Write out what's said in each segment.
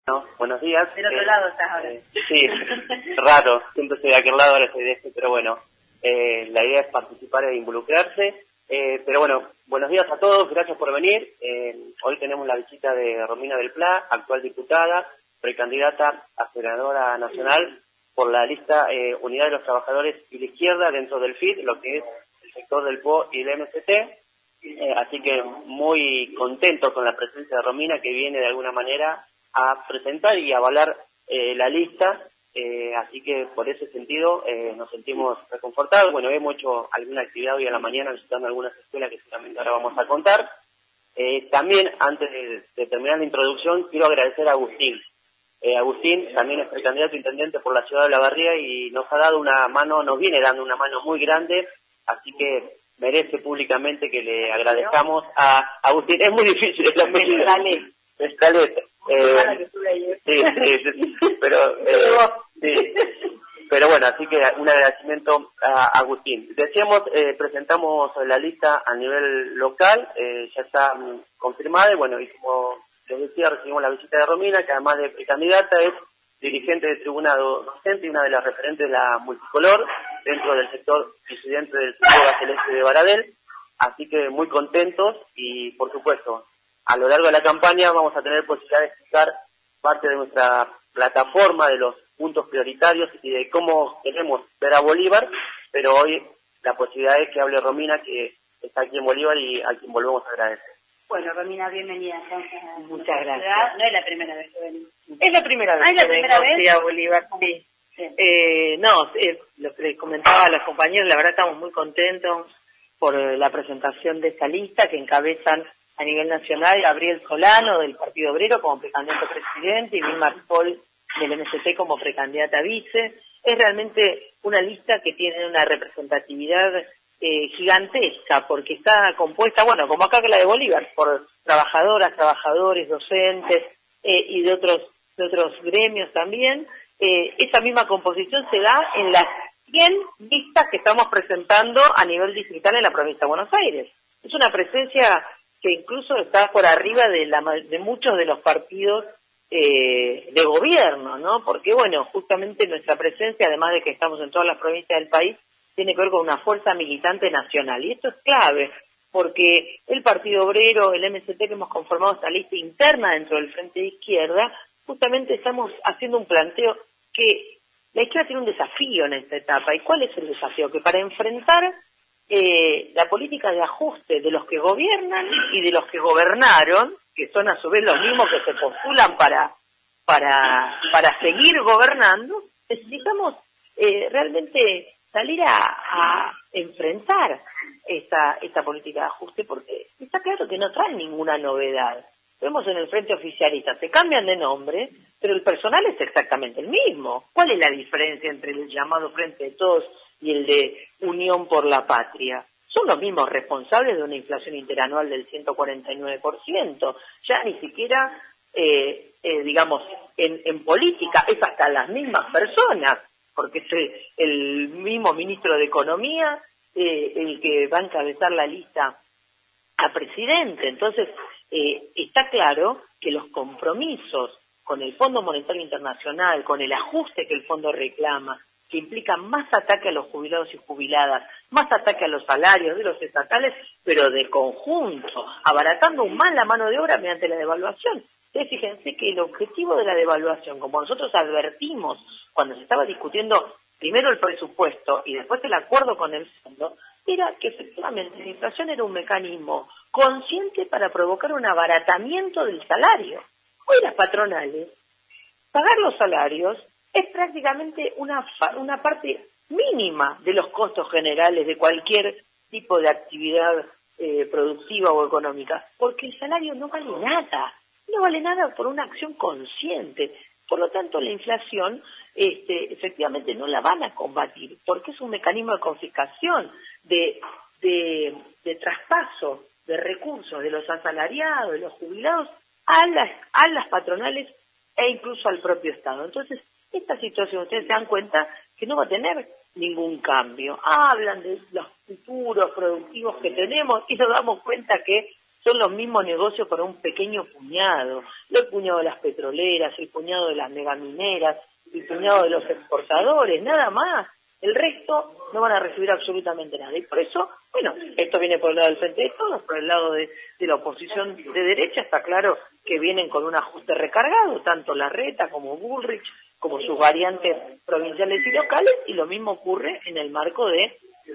No, buenos días. Del otro lado estás ahora. Sí, raro, siempre estoy de aquel lado, ahora estoy de este, pero bueno, la idea es participar e involucrarse. Pero bueno, buenos días a todos, gracias por venir. Hoy tenemos la visita de Romina del Pla, actual diputada, precandidata a senadora nacional por la lista Unidad de los Trabajadores y la Izquierda dentro del FIT, lo que es el sector del PO y del MST. Así que muy contento con la presencia de Romina, que viene de alguna manera a presentar y avalar la lista, así que por ese sentido nos sentimos reconfortados. Bueno, hemos hecho alguna actividad hoy a la mañana visitando algunas escuelas que seguramente ahora vamos a contar. También, antes de terminar la introducción, quiero agradecer a Agustín. Agustín también es precandidato a intendente por la ciudad de Olavarría y nos ha dado una mano, nos viene dando una mano muy grande, así que merece públicamente que le agradezcamos a Agustín. Es muy difícil, es la apellido. Estralet. Sí, pero bueno, así que un agradecimiento a Agustín. Decíamos, presentamos la lista a nivel local, ya está confirmada, y bueno, y como les decía, recibimos la visita de Romina, que además de precandidata es dirigente de tribunado docente y una de las referentes de la multicolor dentro del sector disidente del sector celeste de Baradel, así que muy contentos y por supuesto a lo largo de la campaña vamos a tener posibilidad de explicar parte de nuestra plataforma, de los puntos prioritarios y de cómo queremos ver a Bolívar, pero hoy la posibilidad es que hable Romina, que está aquí en Bolívar y a quien volvemos a agradecer. Bueno, Romina, bienvenida. Muchas gracias. No es la primera vez que venimos. Es la primera vez que vengo sí, a Bolívar, sí. Lo que les comentaba a los compañeros, la verdad estamos muy contentos por la presentación de esta lista que encabezan a nivel nacional Gabriel Solano del Partido Obrero como precandidato a presidente y Vilma Ripoll del MST como precandidata a vice. Es realmente una lista que tiene una representatividad gigantesca porque está compuesta, bueno, como acá que la de Bolívar, por trabajadoras, trabajadores, docentes y de otros gremios también. Esa misma composición se da en las 100 listas que estamos presentando a nivel distrital en la provincia de Buenos Aires. Es una presencia que incluso está por arriba de muchos de los partidos de gobierno, ¿no? Porque, bueno, justamente nuestra presencia, además de que estamos en todas las provincias del país, tiene que ver con una fuerza militante nacional. Y esto es clave, porque el Partido Obrero, el MST, que hemos conformado esta lista interna dentro del Frente de Izquierda, justamente estamos haciendo un planteo que la izquierda tiene un desafío en esta etapa. ¿Y cuál es el desafío? Que para enfrentar la política de ajuste de los que gobiernan y de los que gobernaron, que son a su vez los mismos que se postulan para seguir gobernando, necesitamos realmente salir a enfrentar esta política de ajuste, porque está claro que no trae ninguna novedad. Vemos en el frente oficialista, se cambian de nombre, pero el personal es exactamente el mismo. ¿Cuál es la diferencia entre el llamado Frente de Todos y el de Unión por la Patria? Son los mismos responsables de una inflación interanual del 149%. Ya ni siquiera, digamos, en política es hasta las mismas personas, porque es el mismo ministro de Economía el que va a encabezar la lista a presidente. Entonces, está claro que los compromisos con el Fondo Monetario Internacional, con el ajuste que el fondo reclama, que implica más ataque a los jubilados y jubiladas, más ataque a los salarios de los estatales, pero de conjunto, abaratando aún más la mano de obra mediante la devaluación. Entonces, fíjense que el objetivo de la devaluación, como nosotros advertimos cuando se estaba discutiendo primero el presupuesto y después el acuerdo con el fondo, era que efectivamente la inflación era un mecanismo consciente para provocar un abaratamiento del salario. Hoy las patronales, pagar los salarios es prácticamente una parte mínima de los costos generales de cualquier tipo de actividad productiva o económica, porque el salario no vale nada por una acción consciente. Por lo tanto, la inflación efectivamente no la van a combatir, porque es un mecanismo de confiscación, de traspaso de recursos de los asalariados, de los jubilados, a las patronales e incluso al propio Estado. Entonces, esta situación, ustedes se dan cuenta que no va a tener ningún cambio. Hablan de los futuros productivos que tenemos y nos damos cuenta que son los mismos negocios para un pequeño puñado. el puñado de las petroleras, el puñado de las megamineras, el puñado de los exportadores, nada más. El resto no van a recibir absolutamente nada. Y por eso, bueno, esto viene por el lado del Frente de Todos, por el lado de la oposición de derecha. Está claro que vienen con un ajuste recargado, tanto Larreta como Bullrich, como sus variantes provinciales y locales, y lo mismo ocurre en el marco de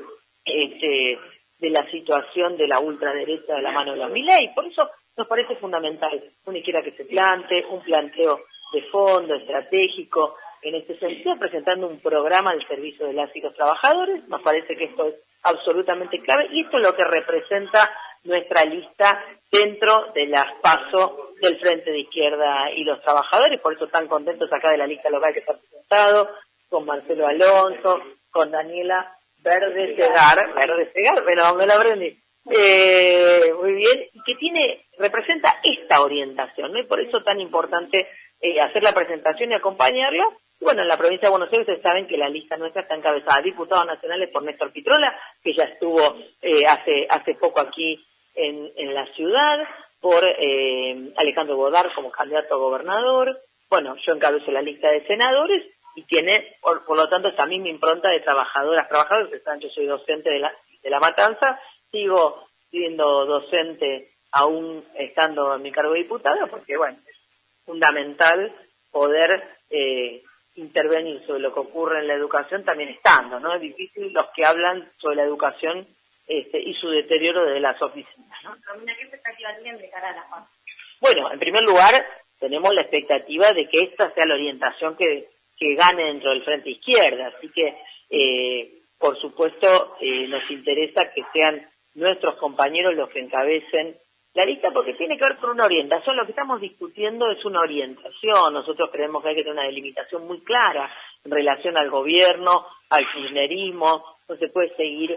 la situación de la ultraderecha de la mano de los Milei. Por eso nos parece fundamental una izquierda que se plante, un planteo de fondo, estratégico, en este sentido, presentando un programa al servicio de las y los trabajadores. Nos parece que esto es absolutamente clave, y esto es lo que representa nuestra lista dentro de las PASO del Frente de Izquierda y los Trabajadores. Por eso están contentos acá de la lista local que está presentado, con Marcelo Alonso, con Daniela Verde Segar, pero me lo aprendí. Muy bien, y que representa esta orientación, ¿no? Y por eso es tan importante hacer la presentación y acompañarla. Bueno, en la provincia de Buenos Aires ustedes saben que la lista nuestra está encabezada de diputados nacionales por Néstor Pitrola, que ya estuvo hace poco aquí en la ciudad, por Alejandro Godard como candidato a gobernador. Bueno, yo encabezo la lista de senadores y tiene, por lo tanto, esta misma impronta de trabajadores. Yo soy docente de la Matanza, sigo siendo docente aún estando en mi cargo de diputada, porque, bueno, es fundamental poder intervenir sobre lo que ocurre en la educación también estando, ¿no? Es difícil los que hablan sobre la educación y su deterioro desde las oficinas, ¿no? Romina, ¿qué expectativa tienen de cara a la paz? Bueno, en primer lugar, tenemos la expectativa de que esta sea la orientación que gane dentro del Frente Izquierda, así que, por supuesto, nos interesa que sean nuestros compañeros los que encabecen la lista, porque tiene que ver con una orientación. Lo que estamos discutiendo es una orientación. Nosotros creemos que hay que tener una delimitación muy clara en relación al gobierno, al kirchnerismo. No se puede seguir,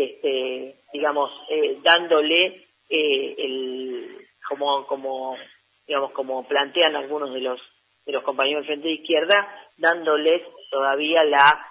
dándole como plantean algunos de los compañeros del Frente de Izquierda, dándoles todavía la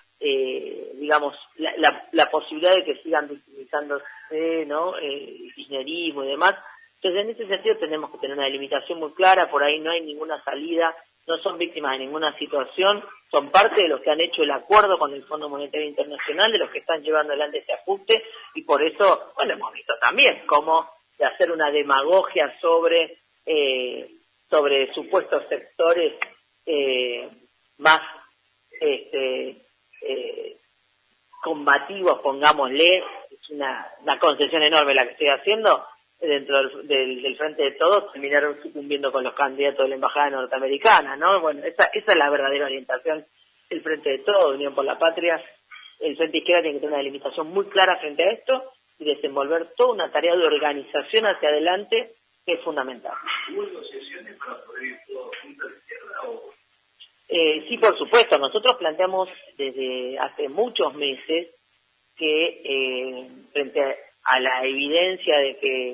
posibilidad de que sigan victimizándose, ¿no? Kirchnerismo y demás. Entonces, en ese sentido tenemos que tener una delimitación muy clara. Por ahí no hay ninguna salida, no son víctimas de ninguna situación, son parte de los que han hecho el acuerdo con el Fondo Monetario Internacional, de los que están llevando adelante ese ajuste, y por eso, bueno, hemos visto también cómo de hacer una demagogia sobre supuestos sectores más combativos, pongámosle. Es una concesión enorme la que estoy haciendo. Dentro del Frente de Todos terminaron sucumbiendo con los candidatos de la Embajada Norteamericana, ¿no? Bueno, esa es la verdadera orientación del Frente de Todos, Unión por la Patria. El Frente Izquierda tiene que tener una delimitación muy clara frente a esto y desenvolver toda una tarea de organización hacia adelante que es fundamental. ¿Hubo negociaciones para poder ir todos juntos a la izquierda o...? Sí, por supuesto. Nosotros planteamos desde hace muchos meses que frente a la evidencia de que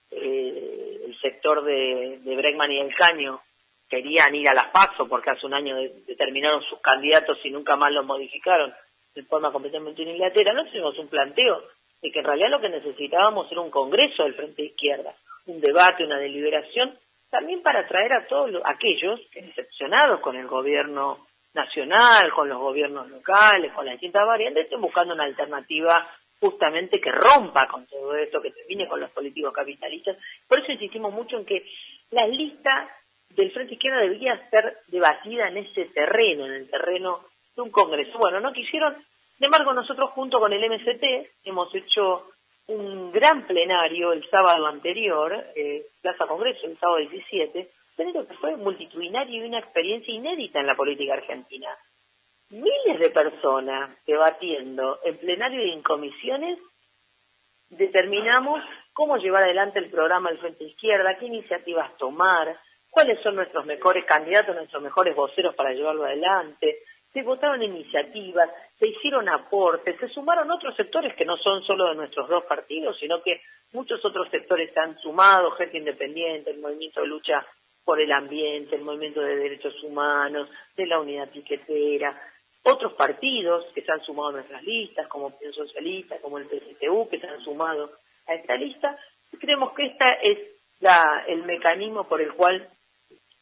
el sector de Bregman y el Caño querían ir a las PASO porque hace un año determinaron sus candidatos y nunca más los modificaron de forma completamente unilateral, no hicimos un planteo de que en realidad lo que necesitábamos era un congreso del Frente de Izquierda, un debate, una deliberación, también para atraer a todos aquellos que decepcionados con el gobierno nacional, con los gobiernos locales, con las distintas variantes, estén buscando una alternativa justamente que rompa con todo esto, que termine con los políticos capitalistas. Por eso insistimos mucho en que la lista del Frente Izquierda debería ser debatida en ese terreno, en el terreno de un congreso. Bueno, no quisieron. Sin embargo, nosotros junto con el MST hemos hecho un gran plenario el sábado anterior, Plaza Congreso, el sábado 17, plenario que fue multitudinario y una experiencia inédita en la política argentina. Miles de personas debatiendo en plenario y en comisiones, determinamos cómo llevar adelante el programa del Frente Izquierda, qué iniciativas tomar, cuáles son nuestros mejores candidatos, nuestros mejores voceros para llevarlo adelante. Se votaron iniciativas, se hicieron aportes, se sumaron otros sectores que no son solo de nuestros dos partidos, sino que muchos otros sectores se han sumado, gente independiente, el movimiento de lucha por el ambiente, el movimiento de derechos humanos, de la unidad piquetera, otros partidos que se han sumado a nuestras listas, como Unión Socialista, como el PSTU, que se han sumado a esta lista. Y creemos que esta es el mecanismo por el cual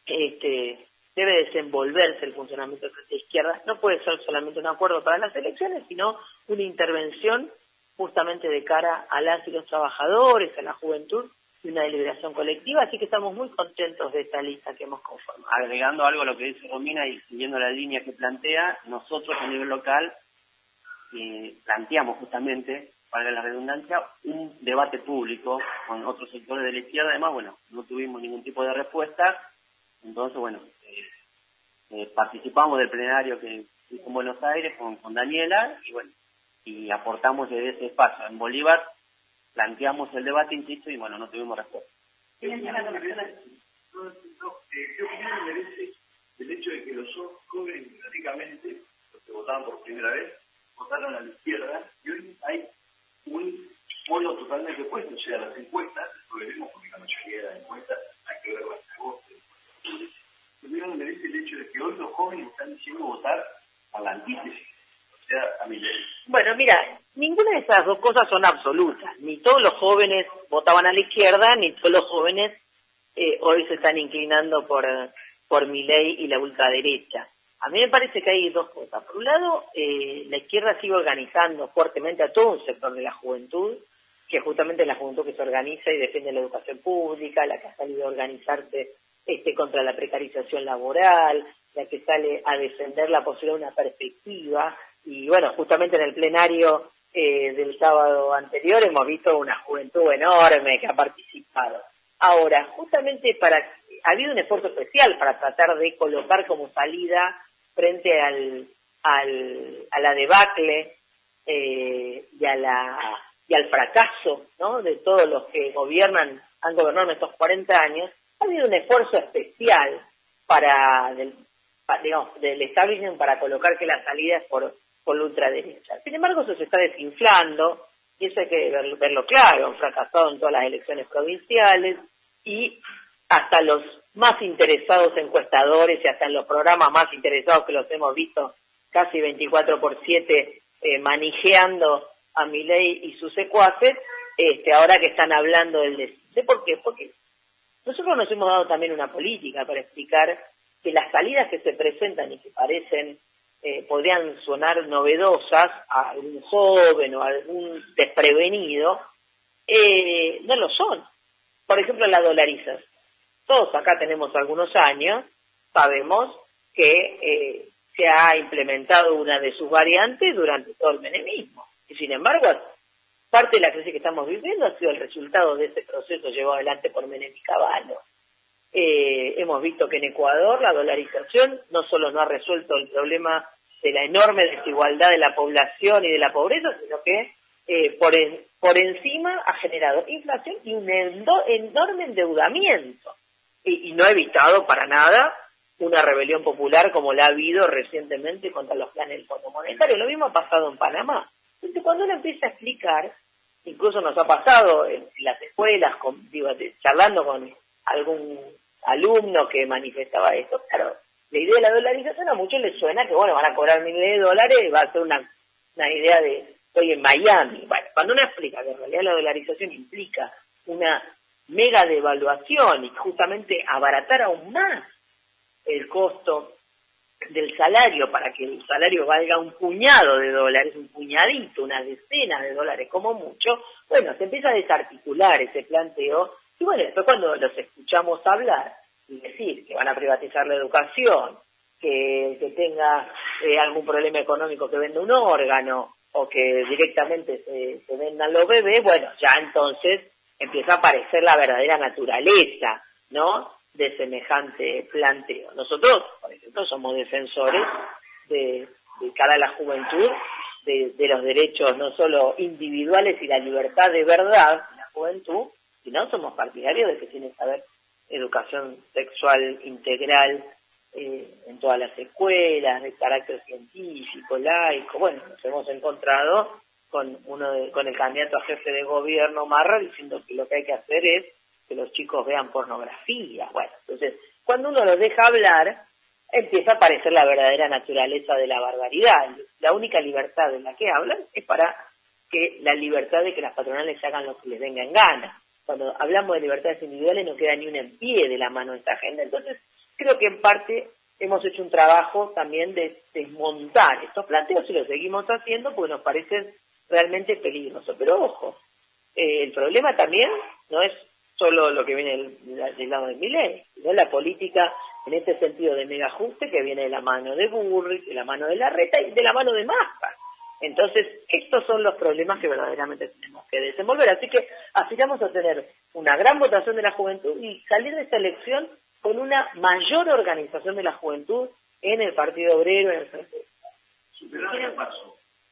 debe desenvolverse el funcionamiento del Frente de Izquierda. No puede ser solamente un acuerdo para las elecciones, sino una intervención justamente de cara a las y los trabajadores, a la juventud, y una deliberación colectiva, así que estamos muy contentos de esta lista que hemos conformado. Agregando algo a lo que dice Romina y siguiendo la línea que plantea, nosotros a nivel local planteamos justamente, para la redundancia, un debate público con otros sectores de la izquierda. Además, bueno, no tuvimos ningún tipo de respuesta, entonces, bueno, participamos del plenario que hizo en Buenos Aires con Daniela, y bueno, y aportamos desde ese espacio. En Bolívar planteamos el debate, insisto, y bueno, no tuvimos respuesta. ¿Qué opinión merece el hecho de que los jóvenes, prácticamente, los que votaban por primera vez, votaron a la izquierda, y hoy hay un polo totalmente opuesto? O sea, las encuestas, lo vemos porque la mayoría de las encuestas hay que ver las cosas. ¿Qué opinión merece el hecho de que hoy los jóvenes están diciendo votar a la antítesis? O sea, a Milei. Bueno, mira, ninguna de esas dos cosas son absolutas. Ni todos los jóvenes votaban a la izquierda, ni todos los jóvenes hoy se están inclinando por Milei y la ultraderecha. A mí me parece que hay dos cosas. Por un lado, la izquierda sigue organizando fuertemente a todo un sector de la juventud, que justamente es la juventud que se organiza y defiende la educación pública, la que ha salido a organizarse contra la precarización laboral, la que sale a defender la posibilidad de una perspectiva. Y bueno, justamente en el plenario del sábado anterior hemos visto una juventud enorme que ha participado. Ahora, justamente ha habido un esfuerzo especial para tratar de colocar como salida frente a la debacle y al fracaso, ¿no?, de todos los que han gobernado en estos 40 años. Ha habido un esfuerzo especial del establishment para colocar que la salida es por la ultraderecha. Sin embargo, eso se está desinflando, y eso hay que verlo claro. Han fracasado en todas las elecciones provinciales, y hasta los más interesados encuestadores y hasta en los programas más interesados, que los hemos visto casi 24/7 manijeando a Milei y sus secuaces, ahora que están hablando del descenso. ¿Por qué? Porque nosotros nos hemos dado también una política para explicar que las salidas que se presentan y que parecen podrían sonar novedosas a algún joven o a algún desprevenido, no lo son. Por ejemplo, la dolarización. Todos acá tenemos algunos años, sabemos que se ha implementado una de sus variantes durante todo el menemismo. Y sin embargo, parte de la crisis que estamos viviendo ha sido el resultado de ese proceso llevado adelante por Menem y Cavallo. Hemos visto que en Ecuador la dolarización no solo no ha resuelto el problema de la enorme desigualdad de la población y de la pobreza, sino que por encima ha generado inflación y un enorme endeudamiento. Y no ha evitado para nada una rebelión popular como la ha habido recientemente contra los planes del Fondo Monetario. Lo mismo ha pasado en Panamá. Entonces, cuando uno empieza a explicar, incluso nos ha pasado en las escuelas, charlando con algún alumno que manifestaba esto, claro, la idea de la dolarización a muchos les suena que, bueno, van a cobrar $1.000.000, va a ser una idea de estoy en Miami. Bueno, cuando uno explica que en realidad la dolarización implica una mega devaluación y justamente abaratar aún más el costo del salario para que el salario valga un puñado de dólares, un puñadito, una decena de dólares como mucho, bueno, se empieza a desarticular ese planteo. Y bueno, después cuando los escuchamos hablar y decir que van a privatizar la educación, que tenga algún problema económico que venda un órgano o que directamente se vendan los bebés, bueno, ya entonces empieza a aparecer la verdadera naturaleza, ¿no?, de semejante planteo. Nosotros, por ejemplo, somos defensores de cara a la juventud, de los derechos no solo individuales y la libertad de verdad de la juventud, sino somos partidarios de que tiene que haber educación sexual integral en todas las escuelas, de carácter científico, laico. Bueno, nos hemos encontrado con el candidato a jefe de gobierno, Marra, diciendo que lo que hay que hacer es que los chicos vean pornografía. Bueno, entonces, cuando uno los deja hablar, empieza a aparecer la verdadera naturaleza de la barbaridad. La única libertad de la que hablan es para que la libertad de que las patronales hagan lo que les venga en gana. Cuando hablamos de libertades individuales no queda ni una en pie de la mano de esta agenda. Entonces, creo que en parte hemos hecho un trabajo también de desmontar estos planteos y lo seguimos haciendo porque nos parecen realmente peligrosos. Pero ojo, el problema también no es solo lo que viene del lado de Milei, sino la política en este sentido de megaajuste que viene de la mano de Bullrich, de la mano de Larreta y de la mano de Massa. Entonces, estos son los problemas que verdaderamente tenemos que desenvolver. Así que aspiramos a tener una gran votación de la juventud y salir de esta elección con una mayor organización de la juventud en el Partido Obrero, en el Frente. Superar el paso.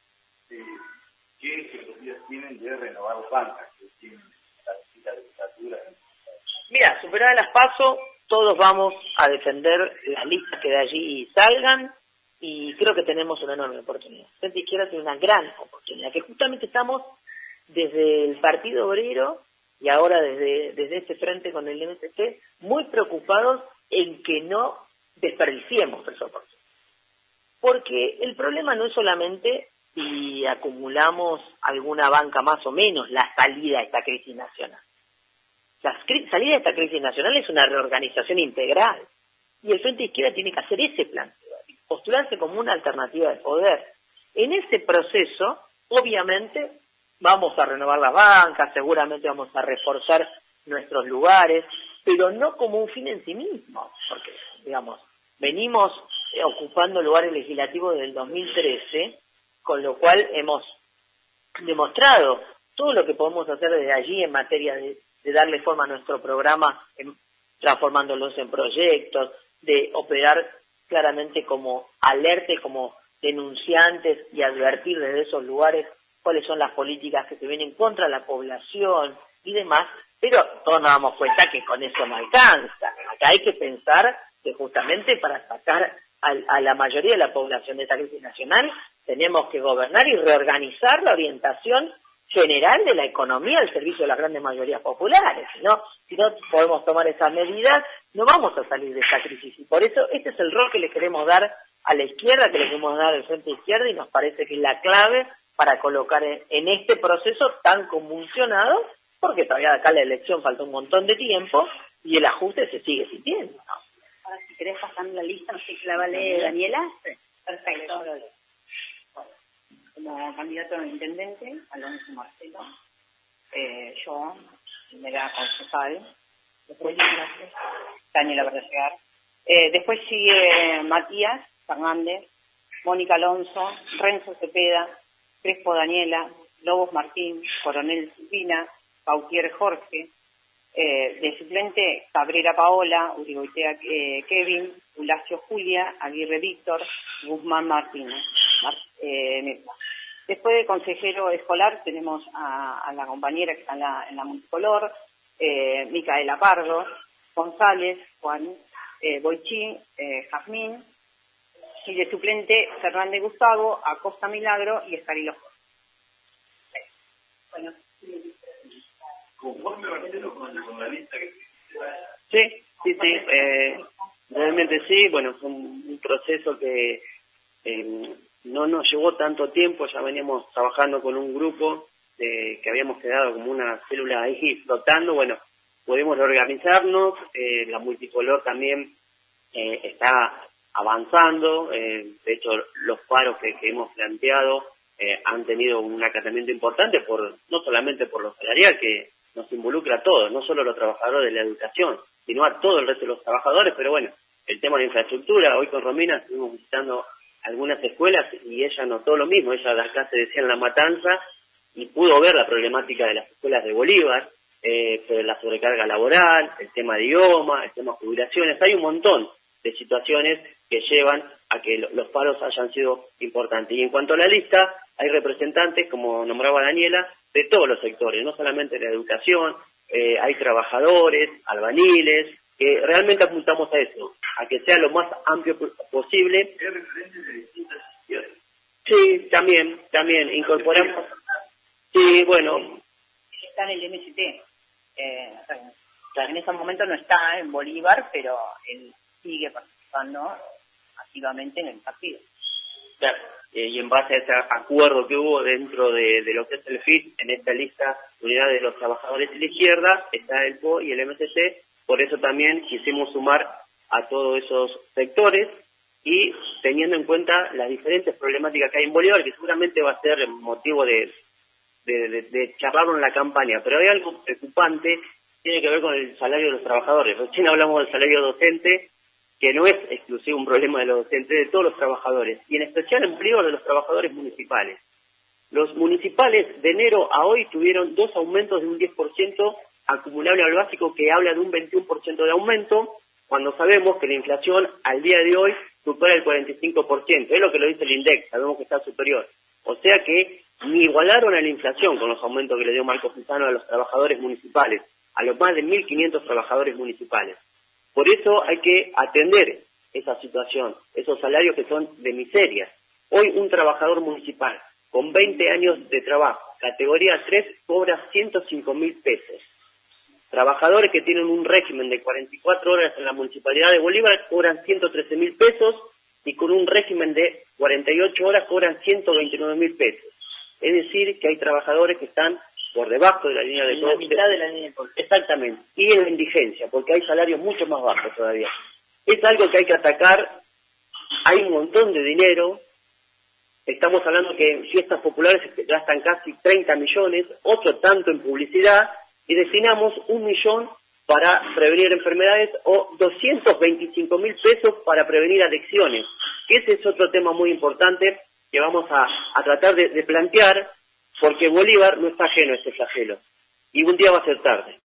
¿Qué expectativas tienen de renovar las bancas que tienen la legislatura? Mira, superadas las PASO, todos vamos a defender las listas que de allí salgan y creo que tenemos una enorme oportunidad. Frente Izquierda tiene una gran oportunidad, que justamente estamos desde el Partido Obrero y ahora desde este frente con el MST muy preocupados en que no desperdiciemos esa oportunidad. Porque el problema no es solamente si acumulamos alguna banca más o menos la salida de esta crisis nacional. La salida de esta crisis nacional es una reorganización integral y el Frente Izquierda tiene que hacer ese planteo, postularse como una alternativa de poder. En ese proceso, obviamente, vamos a renovar las bancas, seguramente vamos a reforzar nuestros lugares, pero no como un fin en sí mismo, porque, digamos, venimos ocupando lugares legislativos desde el 2013, con lo cual hemos demostrado todo lo que podemos hacer desde allí en materia de darle forma a nuestro programa, transformándolos en proyectos, de operar claramente como alerta, como denunciantes y advertir desde esos lugares cuáles son las políticas que se vienen contra la población y demás, pero todos nos damos cuenta que con eso no alcanza. Acá hay que pensar que justamente para sacar a la mayoría de la población de esta crisis nacional tenemos que gobernar y reorganizar la orientación general de la economía al servicio de las grandes mayorías populares. Si no podemos tomar esas medidas, no vamos a salir de esta crisis. Y por eso este es el rol que le queremos dar a la izquierda, que le queremos dar al Frente Izquierda, y nos parece que es la clave para colocar en este proceso tan convulsionado, porque todavía acá la elección falta un montón de tiempo y el ajuste se sigue sintiendo, ¿no? Ahora, si querés pasar la lista, no sé si la va a leer Daniela. Sí. Perfecto. Como candidato a intendente, Alonso Marcelo, yo, primera concejal, después Daniela Verdegar, después sigue Matías Fernández, Mónica Alonso, Renzo Cepeda, Crespo Daniela, Lobos Martín, Coronel Supina, Pautier Jorge, de suplente Cabrera Paola, Urigoitea Kevin, Ulacio Julia, Aguirre Víctor, Guzmán Martínez. Después de consejero escolar tenemos a la compañera que está en la multicolor, Micaela Pardo, González, Juan, Boichí, Jazmín, y de suplente Fernández Gustavo, Acosta Milagro y Escarilo Jorge. Bueno, ¿Conforme Marcelo con la lista que Sí, realmente sí, bueno, fue un proceso que no nos llevó tanto tiempo, ya veníamos trabajando con un grupo que habíamos quedado como una célula ahí flotando, bueno, pudimos reorganizarnos, la multicolor también está avanzando, de hecho los paros que hemos planteado han tenido un acatamiento importante, no solamente por lo salarial, que nos involucra a todos, no solo a los trabajadores de la educación, sino a todo el resto de los trabajadores, pero bueno, el tema de la infraestructura, hoy con Romina estuvimos visitando algunas escuelas y ella notó lo mismo, ella de acá se decía en La Matanza y pudo ver la problemática de las escuelas de Bolívar, la sobrecarga laboral, el tema de idioma, el tema de jubilaciones, hay un montón de situaciones que llevan a que los paros hayan sido importantes. Y en cuanto a la lista, hay representantes, como nombraba Daniela, de todos los sectores, no solamente de la educación, hay trabajadores, albaniles, que realmente apuntamos a eso, a que sea lo más amplio posible. ¿Hay referentes de distintas instituciones? Sí, también incorporamos. Sí, bueno. está en el MST. En ese momento no está en Bolívar, pero él sigue participando activamente en el partido. Claro, y en base a ese acuerdo que hubo dentro de lo que es el FIT, en esta lista de unidad de los trabajadores de la izquierda, está el PO y el MST, por eso también quisimos sumar a todos esos sectores y teniendo en cuenta las diferentes problemáticas que hay en Bolívar, que seguramente va a ser motivo de charlarlo en la campaña. Pero hay algo preocupante, tiene que ver con el salario de los trabajadores. Recién hablamos del salario docente, que no es exclusivo un problema de los docentes, de todos los trabajadores, y en especial en Bolívar de los trabajadores municipales. Los municipales de enero a hoy tuvieron 2 aumentos de un 10% acumulable al básico, que habla de un 21% de aumento, cuando sabemos que la inflación al día de hoy supera el 45%, es lo que lo dice el INDEC, sabemos que está superior. O sea que ni igualaron a la inflación con los aumentos que le dio Marco Pisano a los trabajadores municipales, a los más de 1.500 trabajadores municipales. Por eso hay que atender esa situación, esos salarios que son de miseria. Hoy un trabajador municipal con 20 años de trabajo, categoría 3, cobra 105.000 pesos. Trabajadores que tienen un régimen de 44 horas en la Municipalidad de Bolívar cobran 113.000 pesos y con un régimen de 48 horas cobran 129.000 pesos. Es decir, que hay trabajadores que están por debajo de la línea de pobreza. La mitad de la línea de pobreza. Exactamente. Y en la indigencia, porque hay salarios mucho más bajos todavía. Es algo que hay que atacar. Hay un montón de dinero. Estamos hablando que en fiestas populares se gastan casi 30 millones, otro tanto en publicidad, y destinamos 1 millón para prevenir enfermedades o 225.000 pesos para prevenir adicciones. Ese es otro tema muy importante que vamos a tratar de plantear, porque Bolívar no está ajeno a este flagelo. Y un día va a ser tarde.